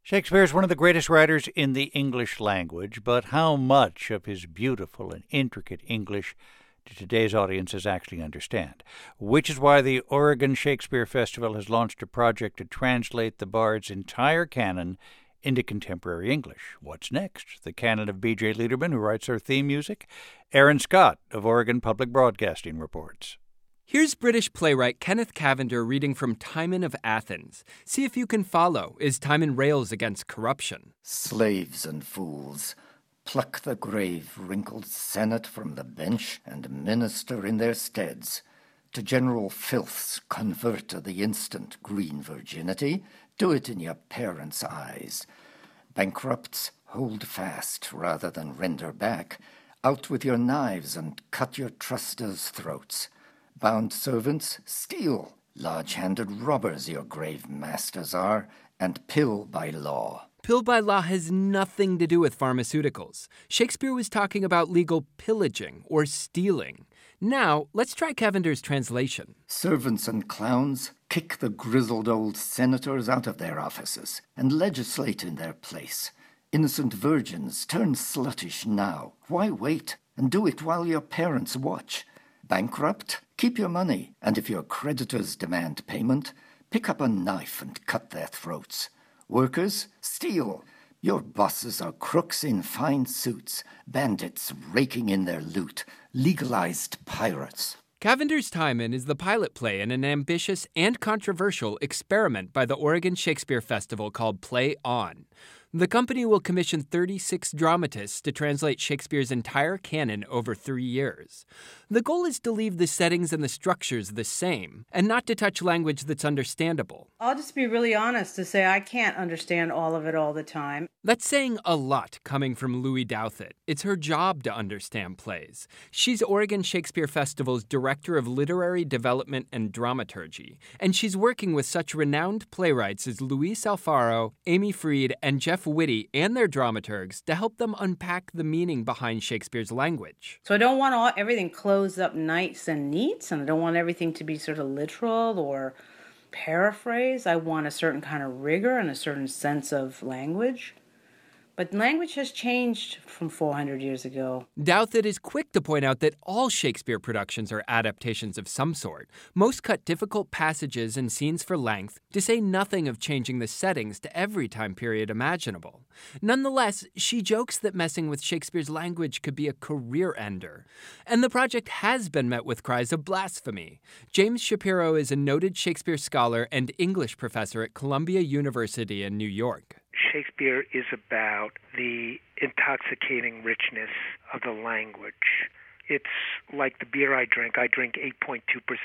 Shakespeare is one of the greatest writers in the English language, but how much of his beautiful and intricate English do today's audiences actually understand? Which is why the Oregon Shakespeare Festival has launched a project to translate the Bard's entire canon into contemporary English. What's next? The canon of B.J. Leiderman, who writes our theme music. Aaron Scott of Oregon Public Broadcasting reports. Here's British playwright Kenneth Cavender reading from Timon of Athens. See if you can follow as Timon rails against corruption. Slaves and fools, pluck the grave wrinkled senate from the bench and minister in their steads. To general filths convert the instant green virginity, do it in your parents' eyes. Bankrupts, hold fast rather than render back. Out with your knives and cut your trusters' throats. Bound servants, steal. Large-handed robbers your grave masters are, and pill by law. Pill by law has nothing to do with pharmaceuticals. Shakespeare was talking about legal pillaging or stealing. Now, let's try Cavender's translation. Servants and clowns, kick the grizzled old senators out of their offices and legislate in their place. Innocent virgins, turn sluttish now. Why wait? And do it while your parents watch. Bankrupt? Keep your money, and if your creditors demand payment, pick up a knife and cut their throats. Workers? Steal. Your bosses are crooks in fine suits, bandits raking in their loot, legalized pirates. Cavender's Timon is the pilot play in an ambitious and controversial experiment by the Oregon Shakespeare Festival called Play On. The company will commission 36 dramatists to translate Shakespeare's entire canon over 3 years. The goal is to leave the settings and the structures the same, and not to touch language that's understandable. I'll just be really honest to say I can't understand all of it all the time. That's saying a lot coming from Louis Douthit. It's her job to understand plays. She's Oregon Shakespeare Festival's Director of Literary Development and Dramaturgy, and she's working with such renowned playwrights as Luis Alfaro, Amy Freed, and Jeff Whitty and their dramaturgs to help them unpack the meaning behind Shakespeare's language. So I don't want everything closed up nice and neat, and I don't want everything to be sort of literal or paraphrase. I want a certain kind of rigor and a certain sense of language. But language has changed from 400 years ago. Douthit is quick to point out that all Shakespeare productions are adaptations of some sort. Most cut difficult passages and scenes for length, to say nothing of changing the settings to every time period imaginable. Nonetheless, she jokes that messing with Shakespeare's language could be a career ender. And the project has been met with cries of blasphemy. James Shapiro is a noted Shakespeare scholar and English professor at Columbia University in New York. Shakespeare is about the intoxicating richness of the language. It's like the beer I drink 8.2%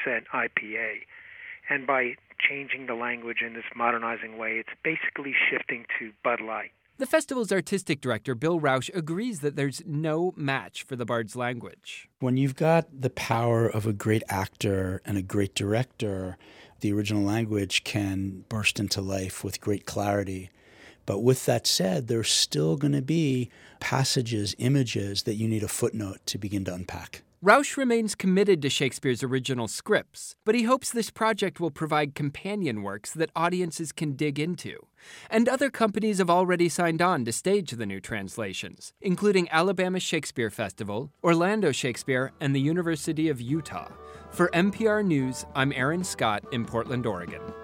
IPA. And by changing the language in this modernizing way, it's basically shifting to Bud Light. The festival's artistic director, Bill Rausch, agrees that there's no match for the Bard's language. When you've got the power of a great actor and a great director, the original language can burst into life with great clarity. But with that said, there's still going to be passages, images that you need a footnote to begin to unpack. Rausch remains committed to Shakespeare's original scripts, but he hopes this project will provide companion works that audiences can dig into. And other companies have already signed on to stage the new translations, including Alabama Shakespeare Festival, Orlando Shakespeare, and the University of Utah. For NPR News, I'm Aaron Scott in Portland, Oregon.